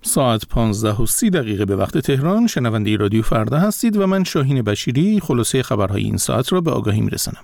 ساعت 15:30 به وقت تهران. شنونده رادیو فردا هستید و من شاهین بشیری خلاصه خبرهای این ساعت را به آگاهی میرسانم.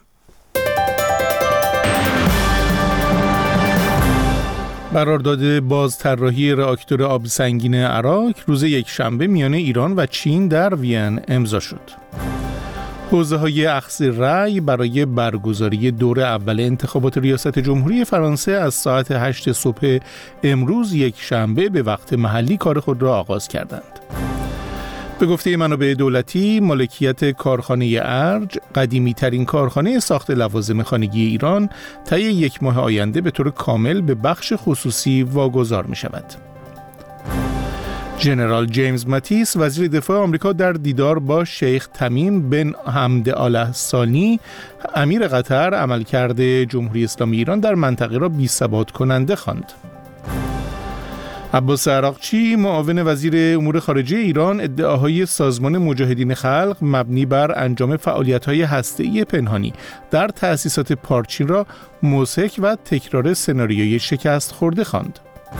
قرارداد بازطراحی راکتور آب سنگین عراق روز یکشنبه میان ایران و چین در وین امضا شد. حوزه‌های اخذ رأی برای برگزاری دور اول انتخابات ریاست جمهوری فرانسه از ساعت 8 صبح امروز یکشنبه به وقت محلی کار خود را آغاز کردند. به گفته منابع دولتی، مالکیت کارخانه ارج، قدیمی‌ترین کارخانه ساخت لوازم خانگی ایران، طی یک ماه آینده به طور کامل به بخش خصوصی واگذار می‌شود. ژنرال جیمز ماتیس وزیر دفاع آمریکا در دیدار با شیخ تمیم بن حمد آل ثانی امیر قطر عملکرد جمهوری اسلامی ایران در منطقه را بی‌ثبات کننده خواند. عباس عراقچی معاون وزیر امور خارجه ایران ادعاهای سازمان مجاهدین خلق مبنی بر انجام فعالیت‌های هسته‌ای پنهانی در تأسیسات پارچین را مضحک و تکرار سناریوی شکست خورده خواند.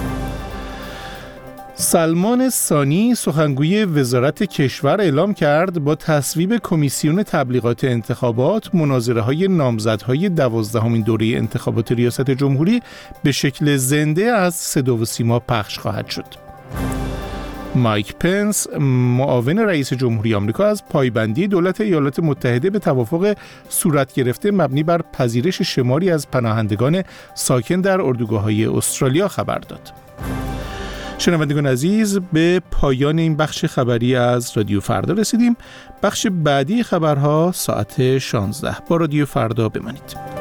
سلمان ثانی سخنگوی وزارت کشور اعلام کرد با تصویب کمیسیون تبلیغات انتخابات مناظره‌های نامزدهای 12مین دوره انتخابات ریاست جمهوری به شکل زنده از صدا و سیما پخش خواهد شد. مایک پنس معاون رئیس جمهوری آمریکا از پایبندی دولت ایالات متحده به توافق صورت گرفته مبنی بر پذیرش شماری از پناهندگان ساکن در اردوگاه‌های استرالیا خبر داد. شنوندگان عزیز، به پایان این بخش خبری از رادیو فردا رسیدیم. بخش بعدی خبرها ساعت 16. با رادیو فردا بمانید.